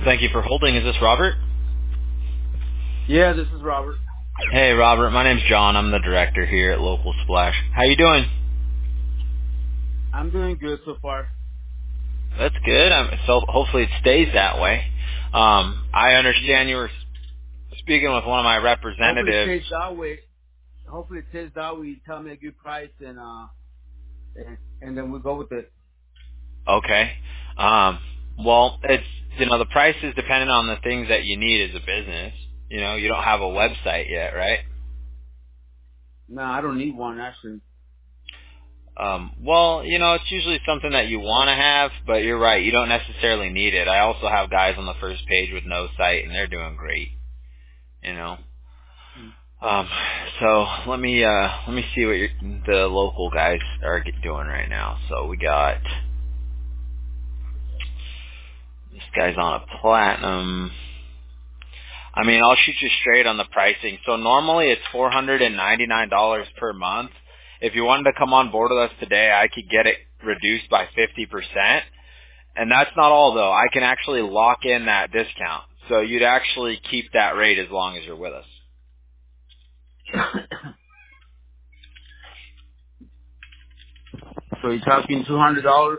Thank you for holding. Is this Robert? Yeah, this is Robert. Hey, Robert. My name's John. I'm the director here at Local Splash. How you doing? I'm doing good so far. That's good. So hopefully it stays that way. I understand you were speaking with one of my Hopefully it representatives. stays that way. Hopefully it stays that way. You tell me a good price and then we go with it. Okay. Well, it's the price is dependent on the things that you need as a business. You don't have a website yet, right? No, I don't need one actually. Well, it's usually something that you want to have, but you're right. You don't necessarily need it. I also have guys on the first page with no site, and they're doing great. You know. Um, so let me see what the local guys are doing right now. So we got this guy's on a platinum. I mean, I'll shoot you straight on the pricing. So normally it's $499 per month. If you wanted to come on board with us today, I could get it reduced by 50%. And that's not all though. I can actually lock in that discount. So you'd actually keep that rate as long as you're with us. So you're talking $200?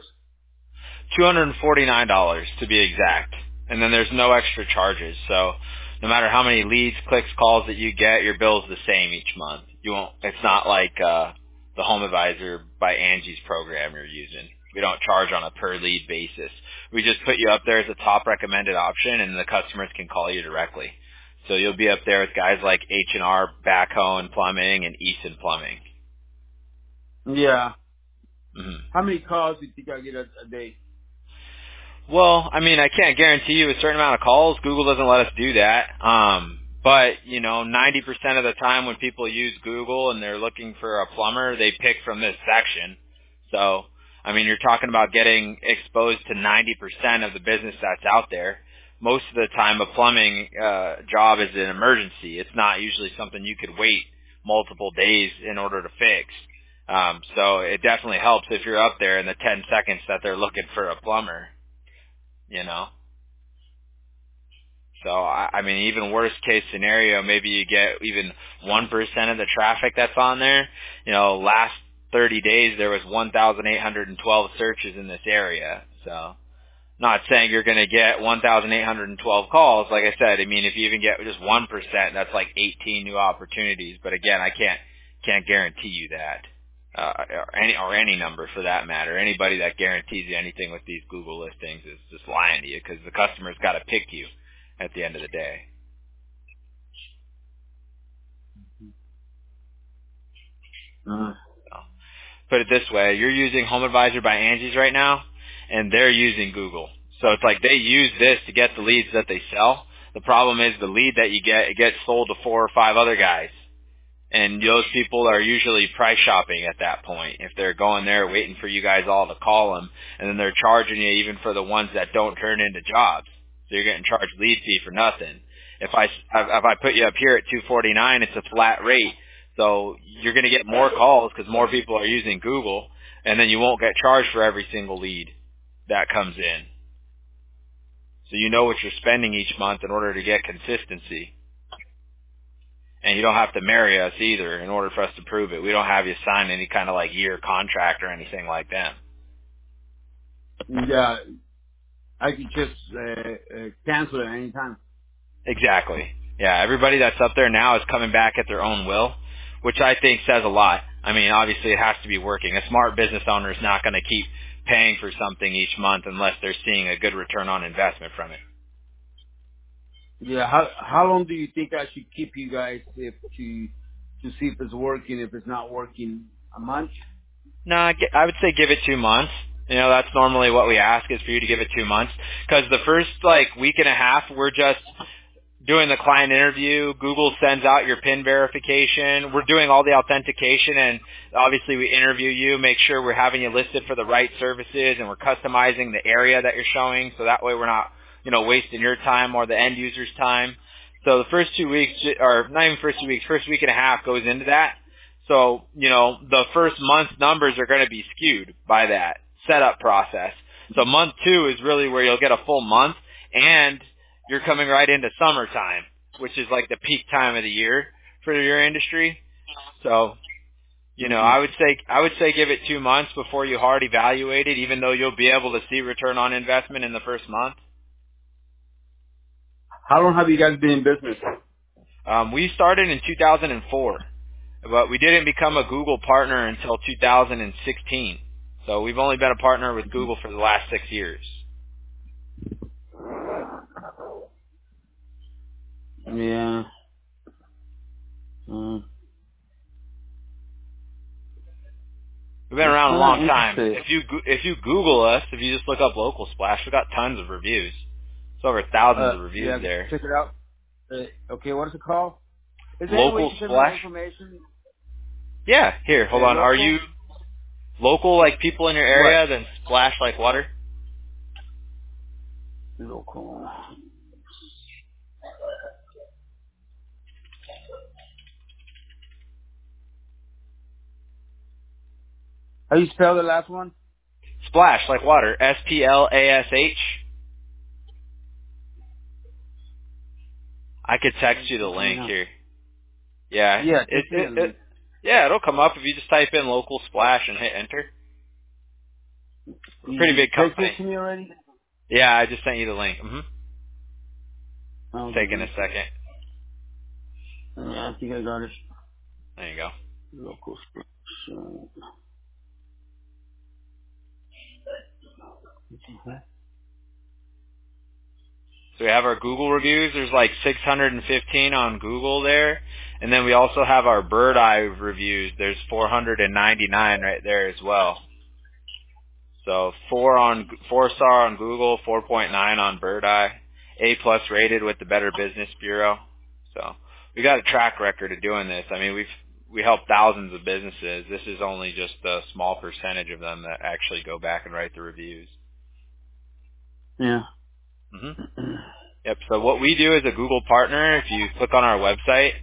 $249 to be exact. And then there's no extra charges. So no matter how many leads, clicks, calls that you get, your bill's the same each month. It's not like the Home Advisor by Angie's program you're using. We don't charge on a per lead basis. We just put you up there as a top recommended option and the customers can call you directly. So you'll be up there with guys like H&R Backhoe and Plumbing and Easton Plumbing. Yeah. Mm-hmm. How many calls do you think I get a day? Well, I mean, I can't guarantee you a certain amount of calls. Google doesn't let us do that. But 90% of the time when people use Google and they're looking for a plumber, they pick from this section. So, I mean, you're talking about getting exposed to 90% of the business that's out there. Most of the time, a plumbing job is an emergency. It's not usually something you could wait multiple days in order to fix. So it definitely helps if you're up there in the 10 seconds that they're looking for a plumber. So, I mean, even worst case scenario, maybe you get even 1% of the traffic that's on there. Last 30 days there was 1,812 searches in this area. So, not saying you're going to get 1,812 calls. Like I said, I mean, if you even get just 1%, that's like 18 new opportunities. But again, I can't guarantee you that. Or any number for that matter. Anybody that guarantees you anything with these Google listings is just lying to you because the customer's got to pick you at the end of the day. So, put it this way, you're using Home Advisor by Angie's right now, and they're using Google. So it's like they use this to get the leads that they sell. The problem is the lead that you get, it gets sold to 4 or 5 other guys. And those people are usually price shopping at that point. If they're going there waiting for you guys all to call them, and then they're charging you even for the ones that don't turn into jobs. So you're getting charged lead fee for nothing. If I put you up here at $249, it's a flat rate. So you're going to get more calls because more people are using Google, and then you won't get charged for every single lead that comes in. So you know what you're spending each month in order to get consistency. And you don't have to marry us either in order for us to prove it. We don't have you sign any kind of like year contract or anything like that. Yeah, I could just cancel it anytime. Exactly. Yeah, everybody that's up there now is coming back at their own will, which I think says a lot. I mean, obviously it has to be working. A smart business owner is not going to keep paying for something each month unless they're seeing a good return on investment from it. Yeah, how long do you think I should keep you guys to see if it's working? If it's not working, a month? No, I would say give it 2 months. That's normally what we ask is for you to give it 2 months. Because the first week and a half, we're just doing the client interview. Google sends out your PIN verification. We're doing all the authentication, and obviously we interview you, make sure we're having you listed for the right services, and we're customizing the area that you're showing, so that way we're not, wasting your time or the end user's time. So the first 2 weeks, or not even first 2 weeks, first week and a half goes into that. So, the first month's numbers are going to be skewed by that setup process. So month 2 is really where you'll get a full month, and you're coming right into summertime, which is like the peak time of the year for your industry. So, I would say give it 2 months before you hard evaluate it, even though you'll be able to see return on investment in the first month. How long have you guys been in business? We started in 2004, but we didn't become a Google partner until 2016. So we've only been a partner with Google for the last 6 years. Yeah. We've been around a long time. If you Google us, if you just look up Local Splash, we've got tons of reviews. It's over thousands of reviews there. Check it out. Okay, what is it called? Is there Local any way you can send me Splash? information? Yeah, here, hold on. Local? Are you local like people in your area, What? then Splash like water? Local. How do you spell the last one? Splash like water. SPLASH. I could text you the link here. Yeah. Yeah, text me the link. Yeah, it'll come up if you just type in Local Splash and hit enter. Pretty big company. Text it to me already? Yeah, I just sent you the link. Okay. Taking a second. Yeah, I think I got it. There you go. Local Splash. So we have our Google reviews. There's like 615 on Google there. And then we also have our Bird Eye reviews. There's 499 right there as well. So 4-star on Google, 4.9 on Bird Eye, A+ rated with the Better Business Bureau. So we got a track record of doing this. I mean, we help thousands of businesses. This is only just a small percentage of them that actually go back and write the reviews. Yeah. Yep. So what we do as a Google partner, if you click on our website,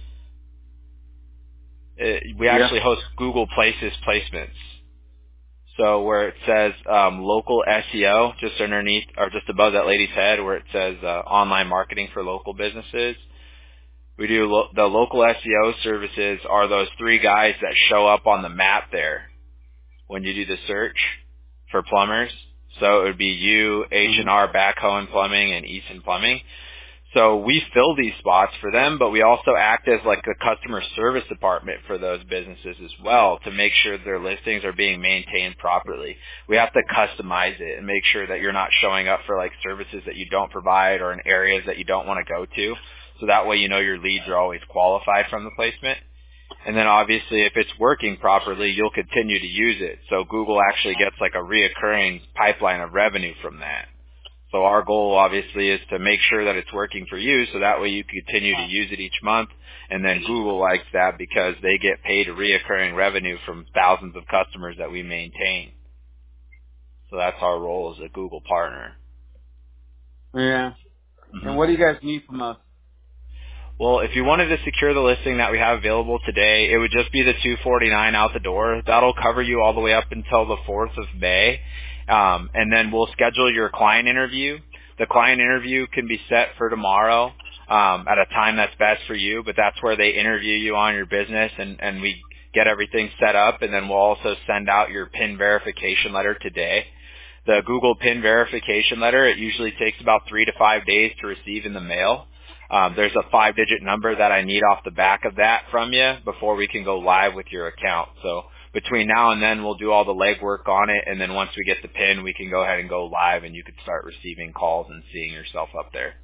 we actually host Google Places placements. So where it says local SEO, just underneath or just above that lady's head, where it says online marketing for local businesses, we do the local SEO services are those 3 guys that show up on the map there when you do the search for plumbers. So it would be you, H&R Backhoe and Plumbing, and Eason Plumbing. So we fill these spots for them, but we also act as like a customer service department for those businesses as well to make sure their listings are being maintained properly. We have to customize it and make sure that you're not showing up for like services that you don't provide or in areas that you don't want to go to. So that way your leads are always qualified from the placement. And then obviously if it's working properly, you'll continue to use it. So Google actually gets like a reoccurring pipeline of revenue from that. So our goal obviously is to make sure that it's working for you so that way you continue to use it each month. And then Google likes that because they get paid a reoccurring revenue from thousands of customers that we maintain. So that's our role as a Google partner. Yeah. And what do you guys need from us? Well, if you wanted to secure the listing that we have available today, it would just be the $249 out the door. That'll cover you all the way up until the 4th of May. And then we'll schedule your client interview. The client interview can be set for tomorrow at a time that's best for you, but that's where they interview you on your business and we get everything set up, and then we'll also send out your PIN verification letter today. The Google PIN verification letter, it usually takes about 3 to 5 days to receive in the mail. There's a 5-digit number that I need off the back of that from you before we can go live with your account. So between now and then, we'll do all the legwork on it, and then once we get the PIN, we can go ahead and go live, and you can start receiving calls and seeing yourself up there.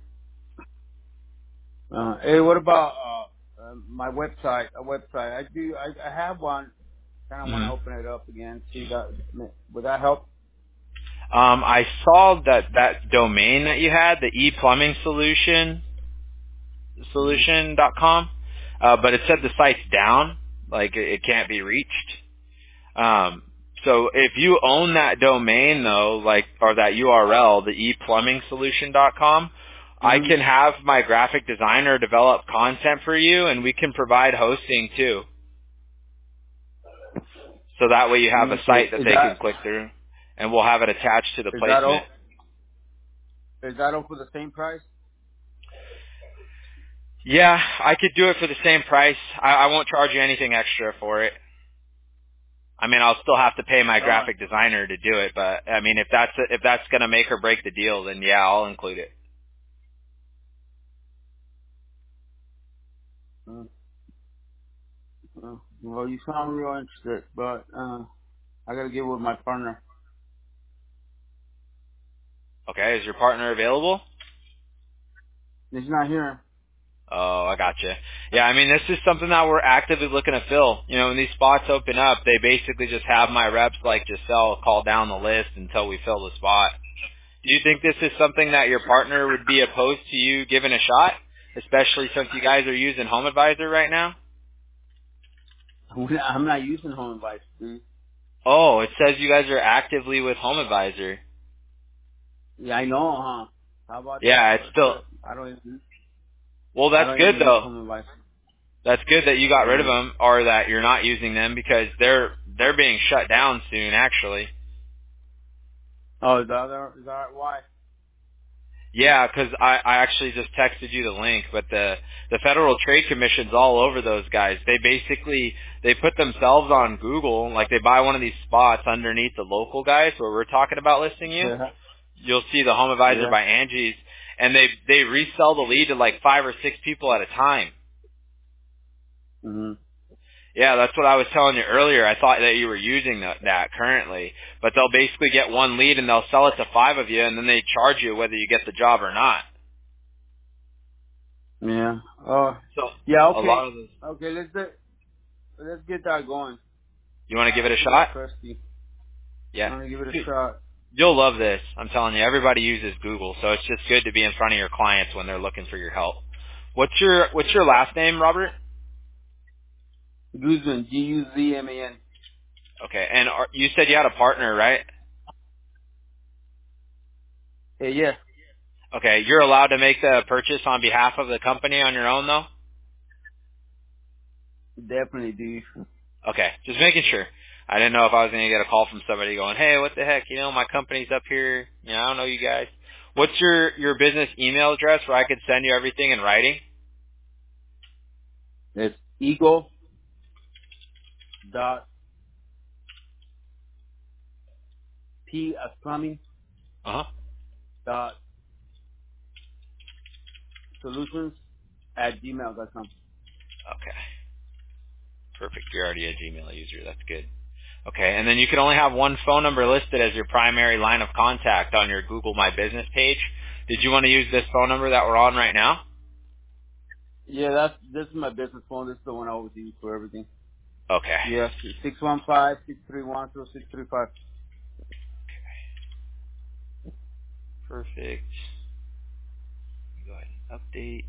Hey, what about my website? I have one. Kind of want to open it up again. See that? Would that help? I saw that domain that you had, the ePlumbingSolution.com, but it said the site's down, like it can't be reached. So if you own that domain though, or that URL, the ePlumbingSolution.com, I can have my graphic designer develop content for you, and we can provide hosting too. So that way you have a site that they can click through, and we'll have it attached to the placement. Is that all for the same price? Yeah, I could do it for the same price. I won't charge you anything extra for it. I mean, I'll still have to pay my All right. graphic designer to do it, but I mean, if that's gonna make or break the deal, then yeah, I'll include it. Well, you sound real interested, but I gotta get with my partner. Okay, is your partner available? He's not here. Oh, I gotcha. Yeah, I mean, this is something that we're actively looking to fill. You know, when these spots open up, they basically just have my reps like Giselle call down the list until we fill the spot. Do you think this is something that your partner would be opposed to you giving a shot, especially since you guys are using Home Advisor right now? I'm not using home advice, dude. Oh, it says you guys are actively with Home Advisor. Yeah, I know, huh? How about that? Yeah, it's still. But Well, I that's don't good even use though. home advice. That's good that you got rid of Yeah. them or that you're not using them because they're being shut down soon, actually. Oh, is that why? Yeah, because I actually just texted you the link, but the Federal Trade Commission's all over those guys. They put themselves on Google, like they buy one of these spots underneath the local guys where we're talking about listing you. Yeah. You'll see the Home Advisor Yeah. by Angie's, and they resell the lead to like 5 or 6 people at a time. Mhm. Yeah, that's what I was telling you earlier. I thought that you were using that currently, but they'll basically get one lead and they'll sell it to 5 of you, and then they charge you whether you get the job or not. Yeah. Oh. So Yeah. a Okay. lot of those. Okay. Let's get that going. You want to give it a I'm shot? interested. I'm Yeah. gonna give it a Dude, shot. you'll love this. I'm telling you, everybody uses Google, so it's just good to be in front of your clients when they're looking for your help. What's your last name, Robert? Guzman, Guzman. Okay, and you said you had a partner, right? Hey, yeah, Okay, you're allowed to make the purchase on behalf of the company on your own, though? definitely, dude. Okay, just making sure. I didn't know if I was going to get a call from somebody going, hey, what the heck, my company's up here. I don't know you guys. What's your business email address where I could send you everything in writing? It's Eagle dot P as plumbing Uh-huh. dot solutions at gmail.com. Okay, perfect. You're already a Gmail user. That's good. Okay, and then you can only have one phone number listed as your primary line of contact on your Google My Business page. Did you want to use this phone number that we're on right now? Yeah, this is my business phone. This is the one I always use for everything. Okay. Yeah, 615-631-0635. Perfect. Go ahead and update.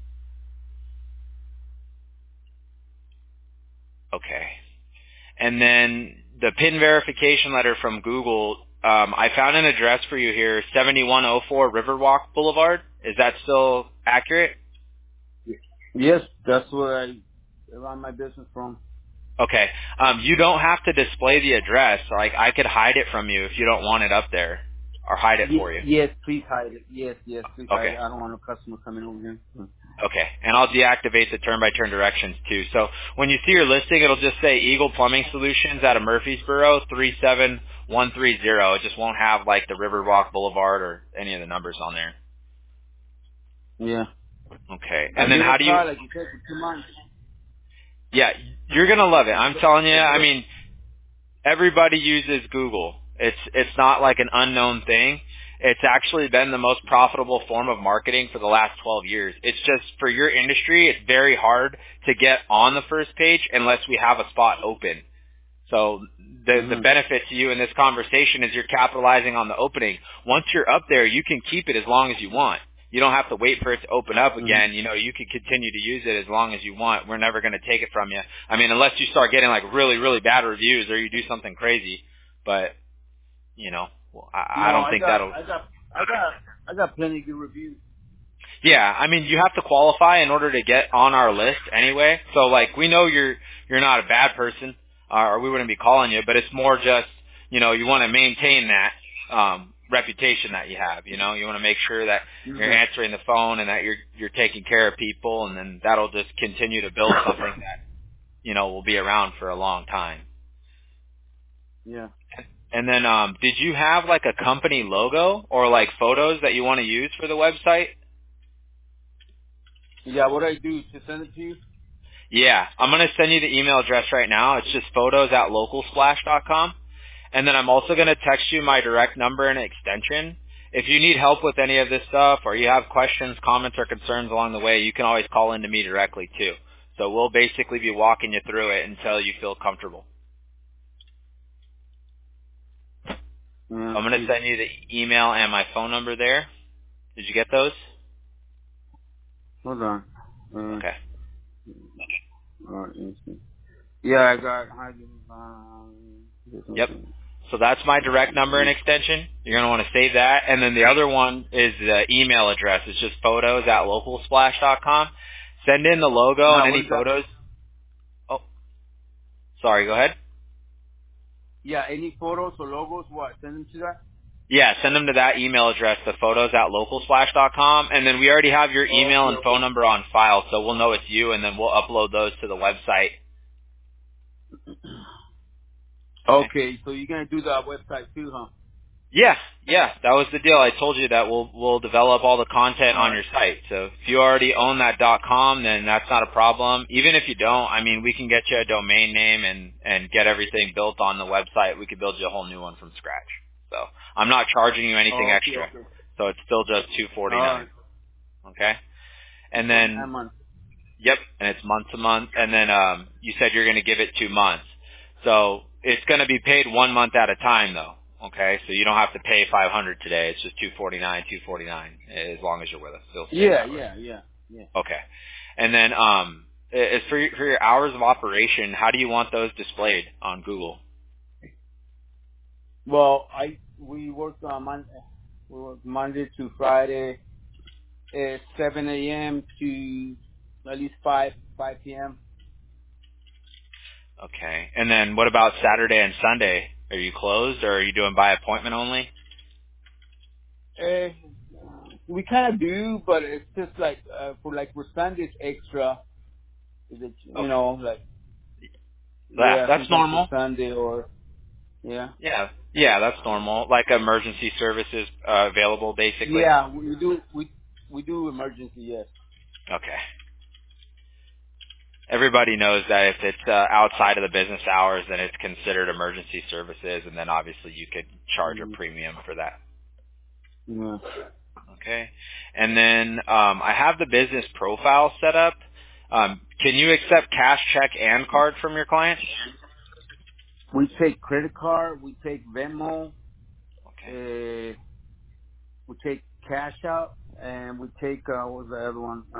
Okay. And then the PIN verification letter from Google, I found an address for you here, 7104 Riverwalk Boulevard. Is that still accurate? Yes, that's where I run my business from. Okay. You don't have to display the address. Like, I could hide it from you if you don't want it up there, or hide it for you. Yes, please hide it. Yes, please hide Okay. it. I don't want a customer coming over here. Okay, and I'll deactivate the turn-by-turn directions too. So when you see your listing, it'll just say Eagle Plumbing Solutions out of Murfreesboro, 37130. It just won't have like the Riverwalk Boulevard or any of the numbers on there. Yeah. Okay, I and then did a how do you? try, like you said, for 2 months. Yeah, you're gonna love it. I'm telling you. I mean, everybody uses Google. It's not like an unknown thing. It's actually been the most profitable form of marketing for the last 12 years. It's just for your industry, it's very hard to get on the first page unless we have a spot open. So the Mm-hmm. benefit to you in this conversation is you're capitalizing on the opening. Once you're up there, you can keep it as long as you want. You don't have to wait for it to open up again. Mm-hmm. You can continue to use it as long as you want. We're never going to take it from you. I mean, unless you start getting like really, really bad reviews or you do something crazy. But, I No, don't think that'll. I got plenty of good reviews. Yeah, I mean, you have to qualify in order to get on our list anyway. So like, we know you're not a bad person, or we wouldn't be calling you, but it's more just, you want to maintain that. reputation that you have. You know, you want to make sure that Mm-hmm. you're answering the phone and that you're taking care of people, and then that'll just continue to build something that, you know, will be around for a long time. Yeah. And then, did you have like a company logo or like photos that you want to use for the website? Yeah, what I do is to send it to you? Yeah, I'm going to send you the email address right now. It's just photos@localsplash.com. And then I'm also going to text you my direct number and extension. If you need help with any of this stuff or you have questions, comments, or concerns along the way, you can always call into me directly too. So we'll basically be walking you through it until you feel comfortable. I'm going to send you the email and my phone number there. Did you get those? Hold on. Okay. Yeah, I got. Yep. So that's my direct number and extension. You're going to want to save that. And then the other one is the email address. It's just photos@localsplash.com. Send in the logo and any photos. Oh, sorry. Go ahead. Yeah, any photos or logos, what? Send them to that? Yeah, send them to that email address, the photos@localsplash.com. And then we already have your email and phone number on file, so we'll know it's you, and then we'll upload those to the website. Okay, so you're going to do the website too, huh? Yeah, that was the deal. I told you that we'll develop all the content on your site. So if you already own that .com, then that's not a problem. Even if you don't, I mean, we can get you a domain name and get everything built on the website. We could build you a whole new one from scratch. So I'm not charging you anything extra. Okay. So it's still just $249. Okay, and then yep, and it's month to month. And then you said you're going to give it 2 months. So it's going to be paid 1 month at a time, though. Okay, so you don't have to pay $500 today. It's just $249 as long as you're with us. Yeah. Okay, and then as for your hours of operation, how do you want those displayed on Google? Well, we work on Monday to Friday, 7 a.m. to at least 5 p.m. Okay, and then what about Saturday and Sunday? Are you closed, or are you doing by appointment only? We kind of do, but it's just like for Sundays extra. Is it, you know, like that's normal. Sunday or Yeah, that's normal. Like emergency services available, basically. Yeah, we do emergency, yes. Okay. Everybody knows that if it's outside of the business hours, then it's considered emergency services, and then obviously you could charge a premium for that. Yeah. Okay. And then I have the business profile set up. Can you accept cash, check, and card from your clients? We take credit card, we take Venmo, Okay. we take cash out, and we take what was the other one?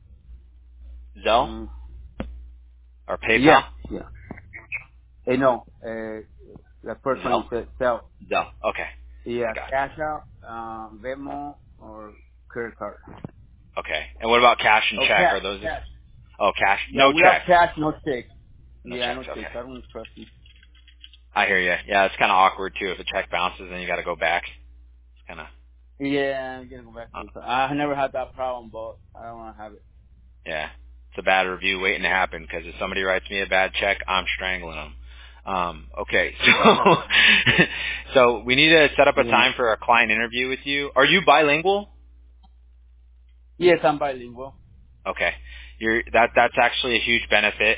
Zelle or PayPal? Yeah. Hey, no, the first one you said Zelle. Zelle. Okay. Yeah, cash out, Venmo, or credit card. Okay. And what about cash and check? Cash, Are those? cash. Oh, cash. Yeah, No we check. have cash, no check. No Yeah, checks. no check. Okay. I don't trust you. I hear you. Yeah, it's kind of awkward too if a check bounces and you got to go back. It's kind of. Yeah, I'm gonna go back to it. I never had that problem, but I don't want to have it. Yeah, it's a bad review waiting to happen because if somebody writes me a bad check, I'm strangling them. Okay, so so we need to set up a time for a client interview with you. Are you bilingual? Yes, I'm bilingual. Okay, that's actually a huge benefit.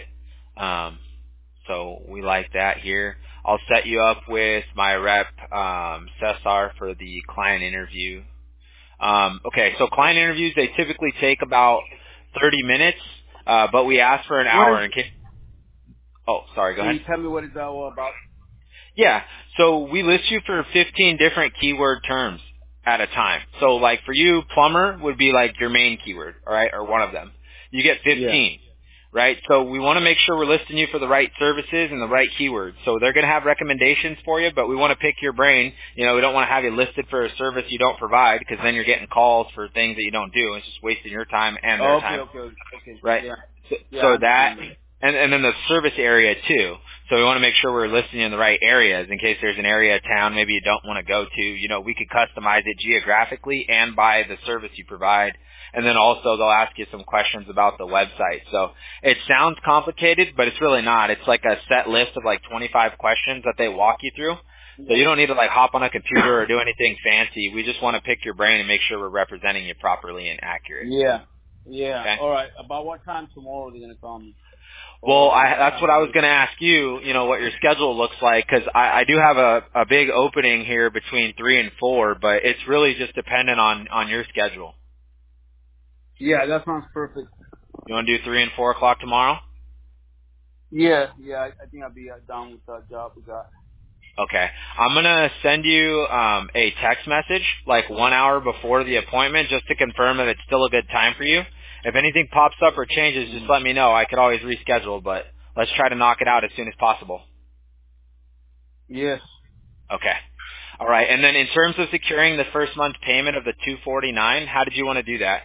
So we like that here. I'll set you up with my rep, Cesar, for the client interview. Okay, so client interviews, they typically take about 30 minutes, but we ask for an hour. Oh, sorry, go ahead. Can you tell me what it's all about? Yeah, so we list you for 15 different keyword terms at a time. So like for you, plumber would be like your main keyword, all right, or one of them. You get 15. Right? So we want to make sure we're listing you for the right services and the right keywords. So they're going to have recommendations for you, but we want to pick your brain. You know, we don't want to have you listed for a service you don't provide because then you're getting calls for things that you don't do. It's just wasting your time and their time. Okay. Right? Yeah. So that, and then the service area too. So we want to make sure we're listing in the right areas in case there's an area of town maybe you don't want to go to. We could customize it geographically and by the service you provide. And then also they'll ask you some questions about the website. So it sounds complicated, but it's really not. It's like a set list of like 25 questions that they walk you through. So you don't need to like hop on a computer or do anything fancy. We just want to pick your brain and make sure we're representing you properly and accurate. Yeah. Yeah. Okay? All right. About what time tomorrow are they going to call me? Well, that's what I was going to ask you, what your schedule looks like, because I do have a big opening here between 3 and 4, but it's really just dependent on your schedule. Yeah, that sounds perfect. You want to do 3 and 4 o'clock tomorrow? Yeah. I think I'll be done with that job we got. Okay. I'm going to send you a text message like 1 hour before the appointment just to confirm that it's still a good time for you. If anything pops up or changes, just let me know. I could always reschedule, but let's try to knock it out as soon as possible. Yes. Okay. All right. And then in terms of securing the first month payment of the $249, how did you want to do that?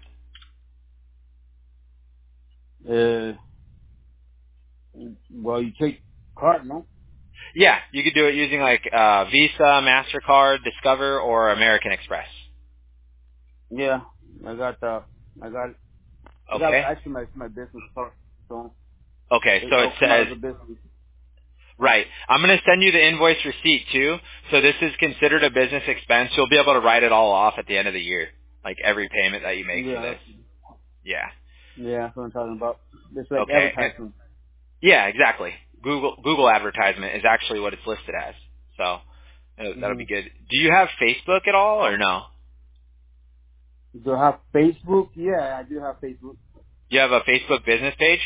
Well, you take card, no? Yeah, you could do it using like Visa, MasterCard, Discover, or American Express. Yeah, I got Okay. actually my business card. So Okay, so it come out says, of the business. right. I'm going to send you the invoice receipt too. So this is considered a business expense. You'll be able to write it all off at the end of the year, like every payment that you make for this. Yeah. Yeah, that's what I'm talking about. It's like Okay. advertising. Yeah, exactly. Google advertisement is actually what it's listed as. So that'll be good. Do you have Facebook at all or no? Do I have Facebook? Yeah, I do have Facebook. You have a Facebook business page?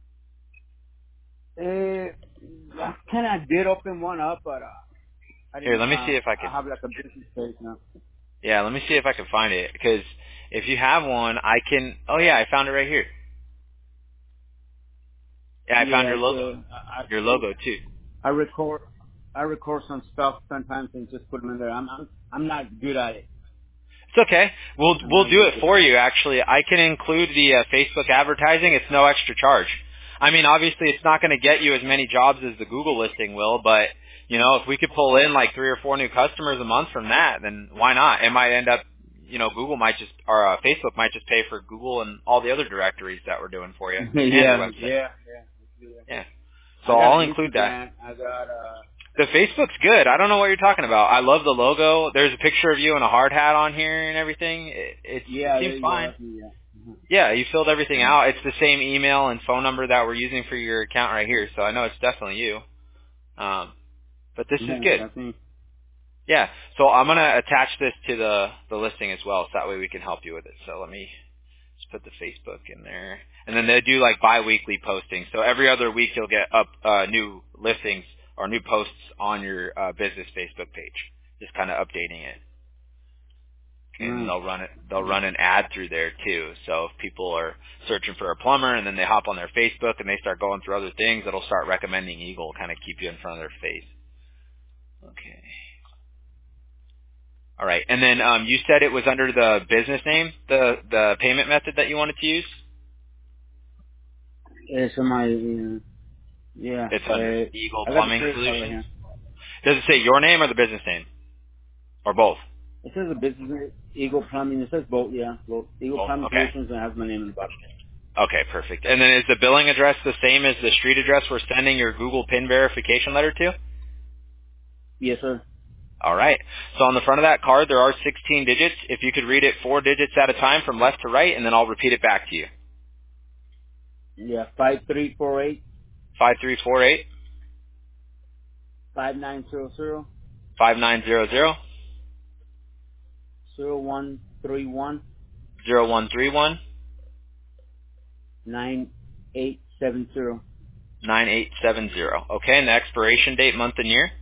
I kind of did open one up, but I Here, didn't. let me see if I I can. have like a business page now. Yeah, let me see if I can find it. Because if you have one, I can. Oh yeah, I found it right here. Yeah, I found your logo. Your logo too. I record some stuff sometimes and just put them in there. I'm not good at it. It's okay. We'll I'm we'll not do good it at it. for you. Actually, I can include the Facebook advertising. It's no extra charge. I mean, obviously, it's not going to get you as many jobs as the Google listing will, but if we could pull in like 3 or 4 new customers a month from that, then why not? It might end up, Google might just or Facebook might just pay for Google and all the other directories that we're doing for you and your website. Yeah. So I'll include that. I got The Facebook's good. I don't know what you're talking about. I love the logo. There's a picture of you in a hard hat on here and everything. It seems fine. Yeah, you filled everything out. It's the same email and phone number that we're using for your account right here, so I know it's definitely you. But this is good. Yeah, so I'm going to attach this to the listing as well, so that way we can help you with it. So let me just put the Facebook in there. And then they do like bi-weekly posting. So every other week you'll get up new listings or new posts on your business Facebook page, just kind of updating it. And they'll run an ad through there too. So if people are searching for a plumber and then they hop on their Facebook and they start going through other things, it'll start recommending Eagle, kind of keep you in front of their face. Okay. All right. And then you said it was under the business name, the payment method that you wanted to use? it's my It's under Eagle I got Plumbing the Solutions. here. Does it say your name or the business name? Or both? It says a business Eagle Plumbing. It says both. Yeah, both. Eagle Plumbing Okay. Solutions and it has my name in the bottom. Okay, perfect. And then is the billing address the same as the street address we're sending your Google PIN verification letter to? Yes, sir. All right. So on the front of that card, there are 16 digits. If you could read it 4 digits at a time from left to right, and then I'll repeat it back to you. Yeah, 5348 5348 5900 5900 0131 0131 9870 9870. Okay, and the expiration date, month and year?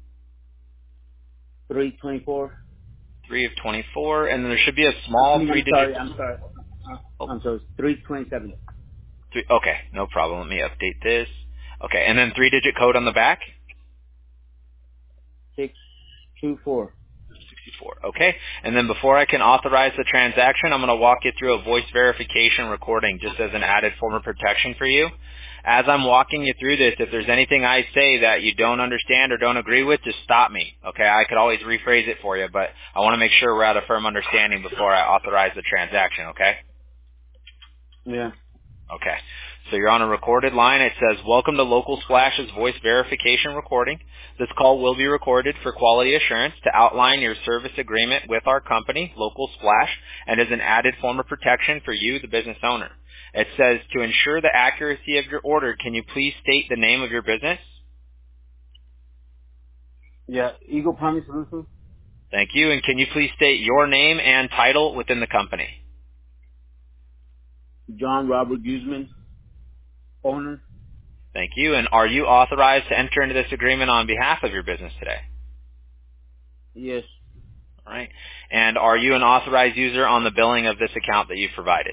324. 3 of 24, and then there should be a small 3-digit... I'm sorry. I'm sorry. 327. Okay, no problem. Let me update this. Okay, and then 3-digit code on the back? 624. before. Okay? And then before I can authorize the transaction, I'm going to walk you through a voice verification recording just as an added form of protection for you. As I'm walking you through this, if there's anything I say that you don't understand or don't agree with, just stop me. Okay? I could always rephrase it for you, but I want to make sure we're at a firm understanding before I authorize the transaction, okay? Yeah. Okay. So you're on a recorded line. It says, welcome to Local Splash's voice verification recording. This call will be recorded for quality assurance to outline your service agreement with our company, Local Splash, and is an added form of protection for you, the business owner. It says, to ensure the accuracy of your order, can you please state the name of your business? Yeah. Eagle Plumbing Solutions. Thank you. And can you please state your name and title within the company? John Robert Guzman, owner. Thank you. And are you authorized to enter into this agreement on behalf of your business today? Yes. All right. And are you an authorized user on the billing of this account that you've provided?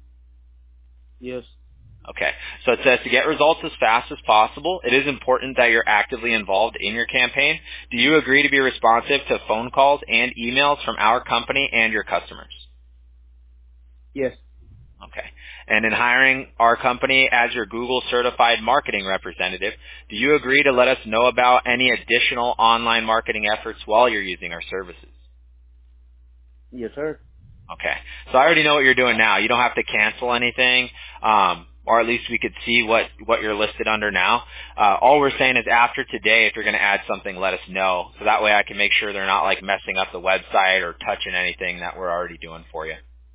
Yes. Okay. So it says to get results as fast as possible, it is important that you're actively involved in your campaign. Do you agree to be responsive to phone calls and emails from our company and your customers? Yes. Okay. And in hiring our company as your Google certified marketing representative, do you agree to let us know about any additional online marketing efforts while you're using our services? Yes, sir. Okay. So I already know what you're doing now. You don't have to cancel anything, or at least we could see what you're listed under now. All we're saying is after today, if you're going to add something, let us know. So that way I can make sure they're not like messing up the website or touching anything that we're already doing for you.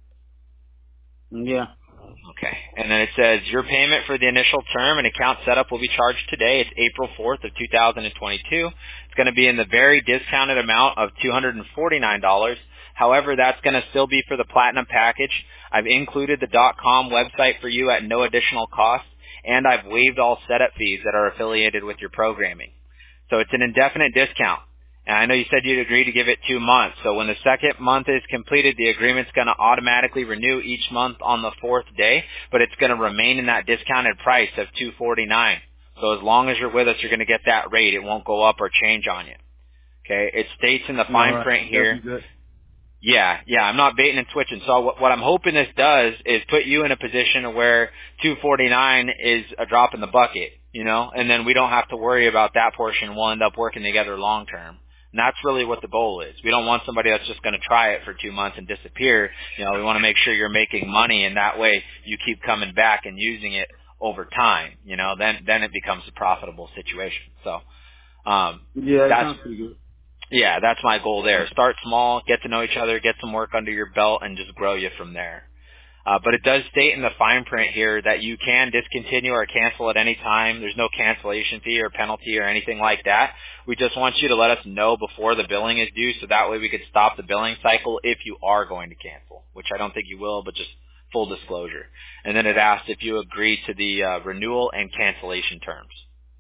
Yeah. Okay. And then it says your payment for the initial term and account setup will be charged today. It's April 4th of 2022. It's going to be in the very discounted amount of $249. However, that's going to still be for the platinum package. I've included the .com website for you at no additional cost, and I've waived all setup fees that are affiliated with your programming. So it's an indefinite discount. And I know you said you'd agree to give it 2 months. So when the second month is completed, the agreement's going to automatically renew each month on the 4th day, but it's going to remain in that discounted price of $249. So as long as you're with us, you're going to get that rate. It won't go up or change on you. Okay? It states in the fine print here. Yeah, I'm not baiting and switching. So what I'm hoping this does is put you in a position where $249 is a drop in the bucket, you know, and then we don't have to worry about that portion. We'll end up working together long term. And that's really what the goal is. We don't want somebody that's just going to try it for 2 months and disappear. You know, we want to make sure you're making money, and that way you keep coming back and using it over time. You know, then it becomes a profitable situation. So, Yeah, that sounds pretty good. Yeah, that's my goal there. Start small, get to know each other, get some work under your belt, and just grow you from there. But it does state in the fine print here that you can discontinue or cancel at any time. There's no cancellation fee or penalty or anything like that. We just want you to let us know before the billing is due, so that way we could stop the billing cycle if you are going to cancel, which I don't think you will, but just full disclosure. And then it asks if you agree to the renewal and cancellation terms.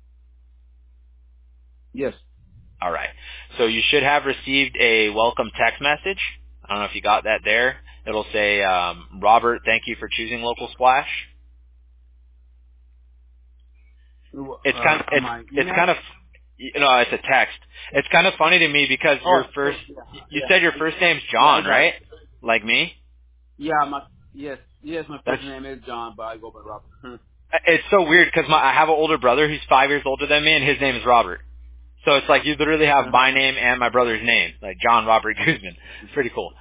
Yes. All right. So you should have received a welcome text message. I don't know if you got that there. It'll say, Robert, thank you for choosing Local Splash. It's kind of, you know, it's a text. It's kind of funny to me because you said your first name's John, right? Like me? Yeah, yes, my first name is John, but I go by Robert. It's so weird because I have an older brother who's 5 years older than me, and his name is Robert. So it's like you literally have my name and my brother's name, like John Robert Guzman. It's pretty cool.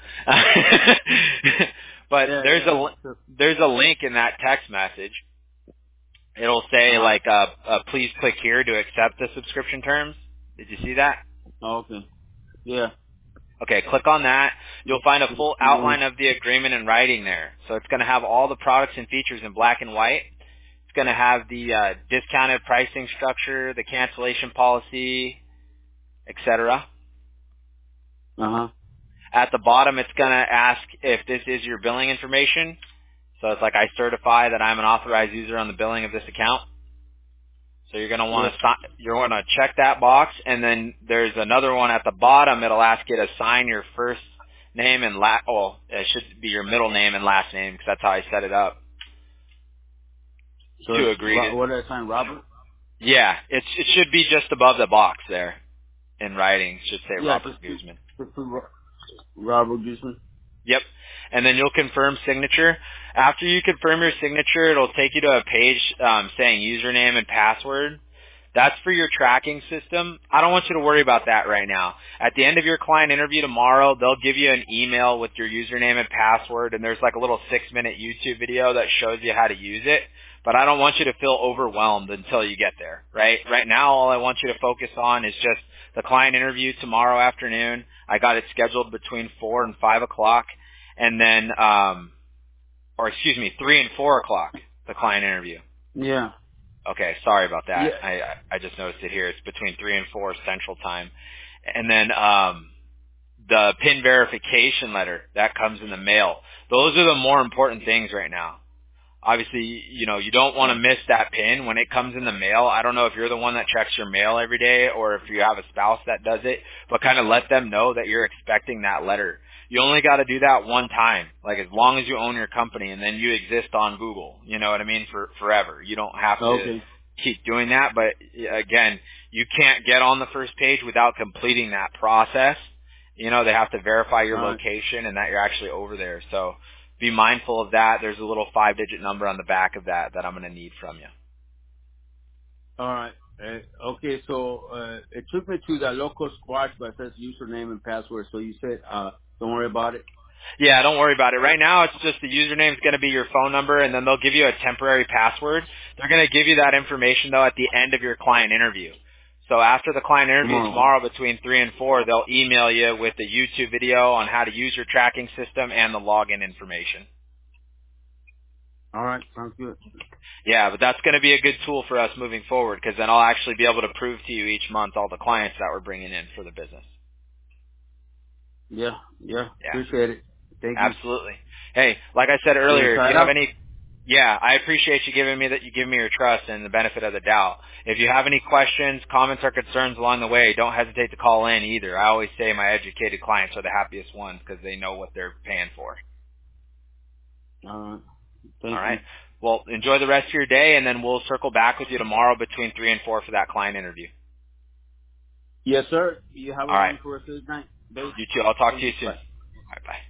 But there's a link in that text message. It'll say please click here to accept the subscription terms. Did you see that? Oh, okay. Yeah. Okay, click on that. You'll find a full outline of the agreement in writing there. So it's going to have all the products and features in black and white. It's going to have the discounted pricing structure, the cancellation policy, etc. Uh-huh. At the bottom, it's going to ask if this is your billing information. So it's like, I certify that I'm an authorized user on the billing of this account. So you're going to want to check that box, and then there's another one at the bottom. It'll ask you to sign your first name and it should be your middle name and last name because that's how I set it up. So to agree. What did I sign, Robert? Yeah, it should be just above the box there in writing. It should say Robert Guzman. Robert Guzman. Yep. And then you'll confirm signature. After you confirm your signature, it'll take you to a page saying username and password. That's for your tracking system. I don't want you to worry about that right now. At the end of your client interview tomorrow, they'll give you an email with your username and password, and there's like a little 6-minute YouTube video that shows you how to use it. But I don't want you to feel overwhelmed until you get there, right? Right now, all I want you to focus on is just the client interview tomorrow afternoon. I got it scheduled between 4 and 5 o'clock, and then, 3 and 4 o'clock, the client interview. Yeah. Okay, sorry about that. Yeah. I just noticed it here. It's between 3 and 4 Central Time. And then the PIN verification letter, that comes in the mail. Those are the more important things right now. Obviously, you know, you don't want to miss that PIN when it comes in the mail. I don't know if you're the one that checks your mail every day or if you have a spouse that does it, but kind of let them know that you're expecting that letter. You only got to do that one time, like as long as you own your company, and then you exist on Google. You know what I mean? For forever. You don't have to keep doing that, but again, you can't get on the first page without completing that process. You know, they have to verify your location and that you're actually over there. So be mindful of that. There's a little 5-digit number on the back of that I'm going to need from you. All right. Okay, so it took me to the local squash, but it says username and password. So you said don't worry about it? Yeah, don't worry about it. Right now, it's just the username is going to be your phone number, and then they'll give you a temporary password. They're going to give you that information, though, at the end of your client interview. So after the client interview tomorrow between 3 and 4, they'll email you with the YouTube video on how to use your tracking system and the login information. All right, sounds good. Yeah, but that's going to be a good tool for us moving forward because then I'll actually be able to prove to you each month all the clients that we're bringing in for the business. Yeah. Appreciate it. Thank you. Absolutely. Hey, like I said earlier, if you have any, I appreciate you giving me your trust and the benefit of the doubt. If you have any questions, comments, or concerns along the way, don't hesitate to call in either. I always say my educated clients are the happiest ones because they know what they're paying for. All right. All right. Well, enjoy the rest of your day, and then we'll circle back with you tomorrow between 3 and 4 for that client interview. Yes, sir. You have a wonderful rest of the night. You too. I'll talk to you soon. All right, bye.